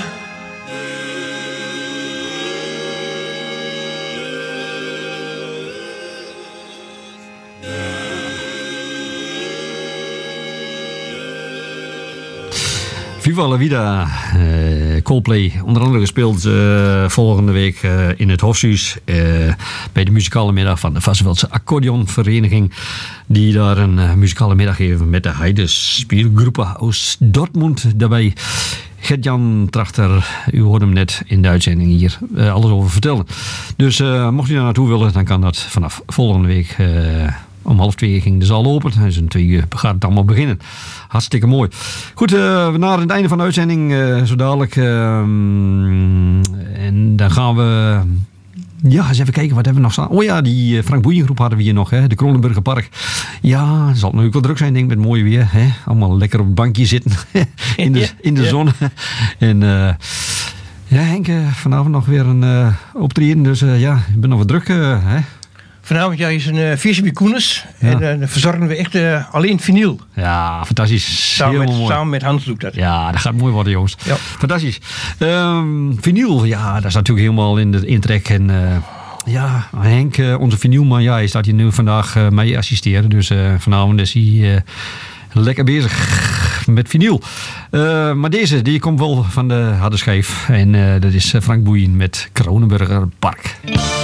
Viva la Vida, eh, Coldplay. Onder andere gespeeld eh, volgende week eh, in het Hofhuis. eh, bij de muzikale middag van de Vasseveldse Accordeonvereniging. Die daar een eh, muzikale middag geven met de Heide Spielgroepen uit Dortmund daarbij. Gert-Jan Trachter, u hoorde hem net in de uitzending hier eh, alles over vertellen. Dus eh, mocht u daar naartoe willen, dan kan dat vanaf volgende week. eh, Om half twee ging de zaal open. Dus om twee uur gaat het allemaal beginnen. Hartstikke mooi. Goed, uh, we naderen het einde van de uitzending. Uh, zo dadelijk. Uh, en dan gaan we... Ja, eens even kijken. Wat hebben we nog staan? Oh ja, die uh, Frank Boeiengroep hadden we hier nog. Hè? De Kronenburger Park. Ja, het zal natuurlijk wel druk zijn, denk ik, met mooi weer. Hè? Allemaal lekker op het bankje zitten. in de, in de Ja. zon. en... Uh, ja, Henk, uh, vanavond nog weer een uh, optreden. Dus uh, ja, ik ben nog wat druk. Uh, hè? Vanavond ja, is een uh, feestje bij Koenens. Ja. En uh, dan verzorgen we echt uh, alleen vinyl. Ja, fantastisch. Samen met, Heel mooi. samen met Hans doet dat. Ja, dat gaat mooi worden, jongens. Ja. Fantastisch. Um, vinyl, ja, dat is natuurlijk helemaal in de intrek. En uh, ja, Henk, uh, onze vinylman, ja, hij staat hier nu vandaag uh, mee assisteren. Dus uh, vanavond is hij uh, lekker bezig met vinyl. Uh, maar deze, die komt wel van de harde schijf. En uh, dat is Frank Boeien met Kronenburger Park.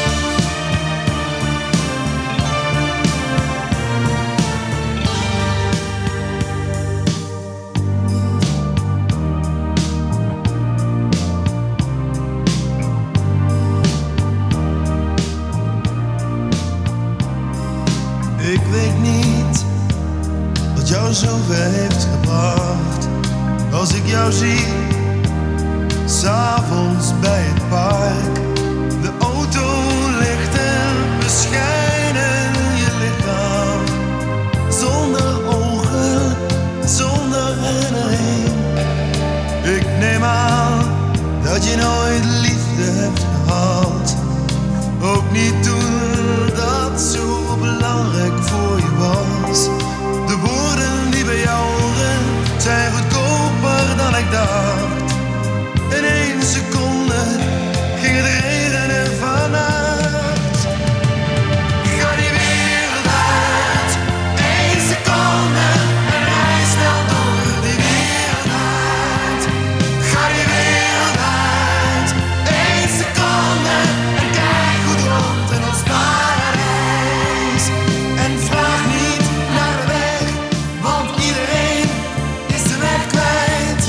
Ik weet niet wat jou zover heeft gebracht. Als ik jou zie, 's avonds bij het park. De auto ligt en beschijnen je lichaam. Zonder ogen, zonder herinnering. Ik neem aan dat je nooit liefde hebt gehad. Ook niet toen dat zo belangrijk voor je was. De woorden die bij jou horen zijn goedkoper dan ik dacht. In één seconde ging het regenen vannacht. Ga die wereld uit, één seconde en rij snel door die wereld uit. Ga die wereld uit, één seconde en kijk goed rond in ons paradijs. En vraag niet naar de weg, want iedereen is de weg kwijt.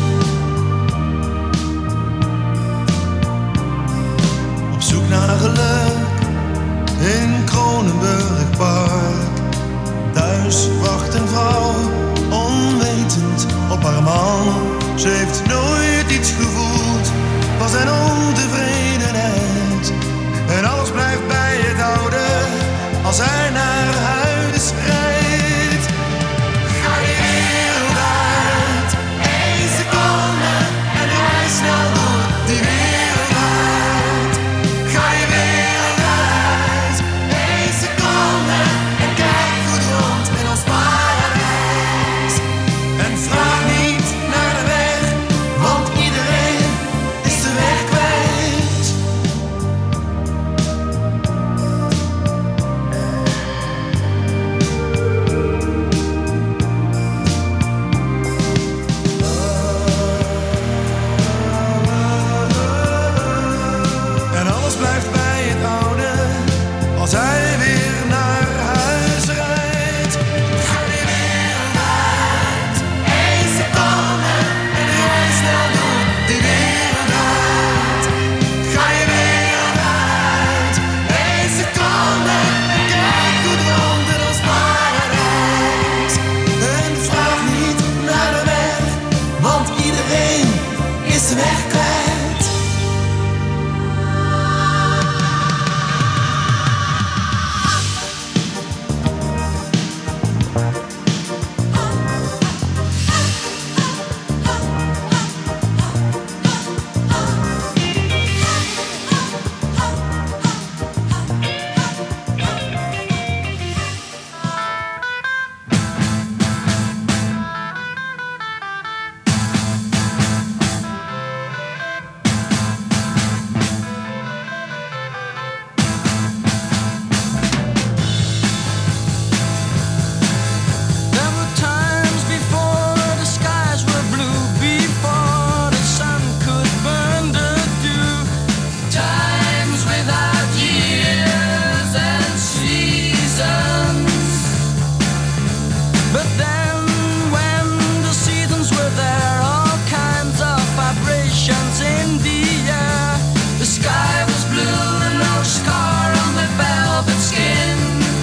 Op zoek naar geluk in Kronenburg Park. Thuis wacht een vrouw, onwetend op haar man. Ze heeft nooit iets gevoeld, was zijn ontevredenheid. En alles blijft bij het oude als hij naar huis rijdt. Ga je wereld uit, één seconde en rij snel door die wereld uit. Ga je wereld uit, één seconde en kijk goed rond in ons paradijs. En vraag niet naar de weg, want iedereen is de weg kwijt. En alles blijft bij het oude als hij weer naar huis rijdt. Ga die wereld uit, één seconde en rij snel door die wereld uit. Ga je wereld uit, één seconde en kijk goed rond in ons paradijs. En vraag niet naar de weg, want iedereen is de weg kwijt. There were times before the skies were blue, before the sun could burn the dew. Times without years and seasons. But then when the seasons were there, all kinds of vibrations in the air. The sky was blue and no scar on the velvet skin.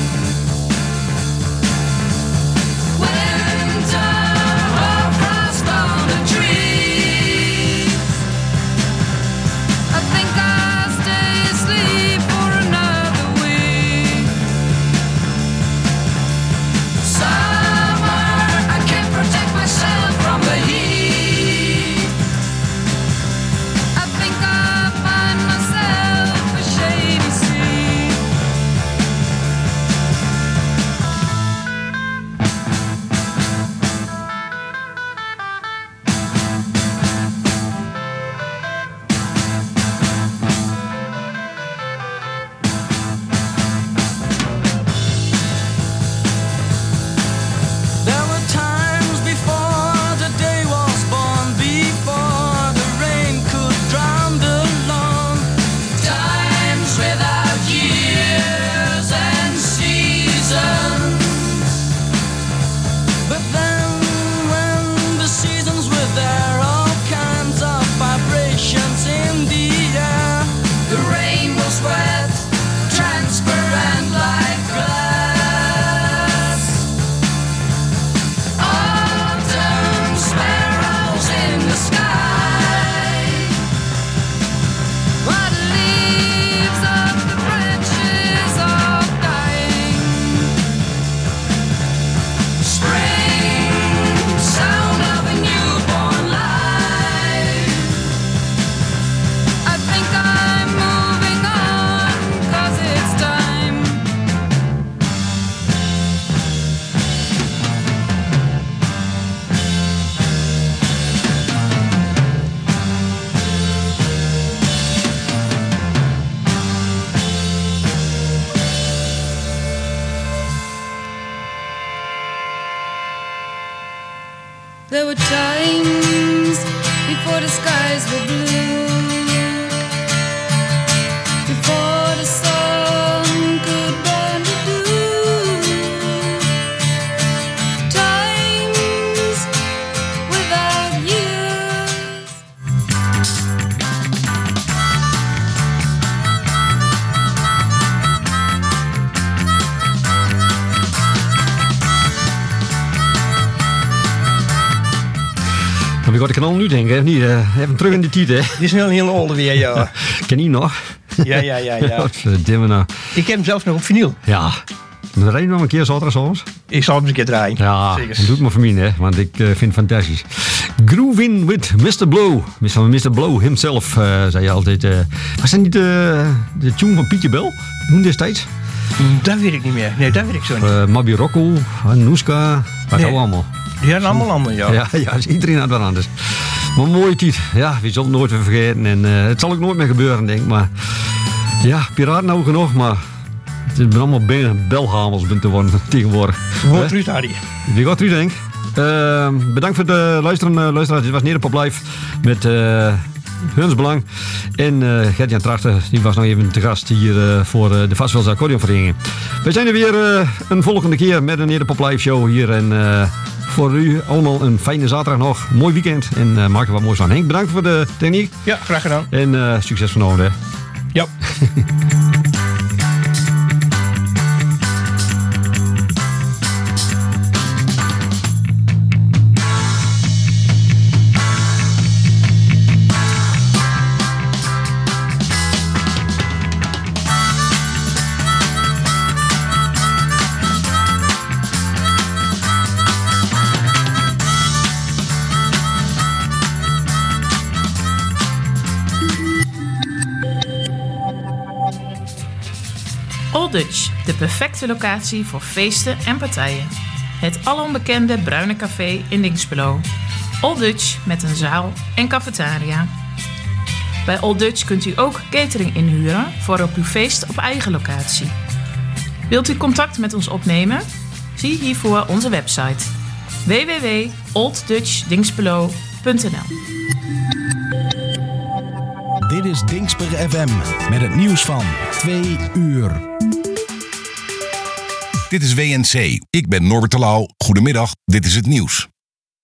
Winter or frost on the tree. I think I'll stay asleep for another week. Summer, I can't protect myself from the heat. I think I'll find myself a shady seat. There were times before the day was born, before the rain could drown the lawn. Times without years and seasons. But then when the seasons were there, all kinds of vibrations in the air. The rain was wet, transparent like glass. Autumn sparrows in the sky. What leaves of the branches are dying. Spring, sound of a newborn life. I think I'm moving on 'cause it's time. There were times before the skies were blue, before the sun could burn the dew. Times without years. Heb ik wat ik kan al nu denken, hè? Niet, uh, even terug in de tijd, hè? Die is wel een hele oude weer, ja. Ken je nog? Ja, ja, ja, ja. Godverdomme nou. Ik heb hem zelfs nog op vinyl. Ja. Dan rijden we nog een keer zaterdag soms. Ik zal hem eens een keer draaien. Ja, Zeker. dat doet me voor mij, hè? Want ik uh, vind het fantastisch. Groovin' with mister Blow. mister mister Blow himself, uh, zei je altijd. Uh, was dat niet uh, de tune van Pietje Bel? Toen destijds? Dat weet ik niet meer. Nee, dat weet ik zo niet. Uh, Mabi Rocco, Anouska, wat Nee. nee. allemaal. Die hadden allemaal anderen, ja. Ja, ja, iedereen had wat anders. Maar een mooie tijd. Ja, we zullen het nooit weer vergeten. En uh, het zal ook nooit meer gebeuren, denk ik. Maar ja, piraten nou genoeg, maar het zijn allemaal be- belhamels te worden tegenwoordig. Gewoon terug, Harry. Wie gaat u, denk ik? Uh, bedankt voor het luisteren, uh, luisteraars. Dit was Nederpop Live met uh, Huns Belang. En uh, Gert-Jan Trachter, die was nog even te gast hier uh, voor uh, de Vassvelse Accordeonvereniging. We zijn er weer uh, een volgende keer met een Nederpop Live show hier. En uh, voor u allemaal een fijne zaterdag nog. Mooi weekend. En uh, maak er wat moois van. Henk, bedankt voor de techniek. Ja, graag gedaan. En uh, succes vanavond, hè. Ja. Old Dutch, de perfecte locatie voor feesten en partijen. Het alombekende Bruine Café in Dinxperlo. Old Dutch met een zaal en cafetaria. Bij Old Dutch kunt u ook catering inhuren voor op uw feest op eigen locatie. Wilt u contact met ons opnemen? Zie hiervoor onze website w w w punt old dutch dinxperlo punt n l. Dit is Dinxper F M met het nieuws van twee uur. Dit is W N C. Ik ben Norbert Terlouw. Goedemiddag, dit is het nieuws.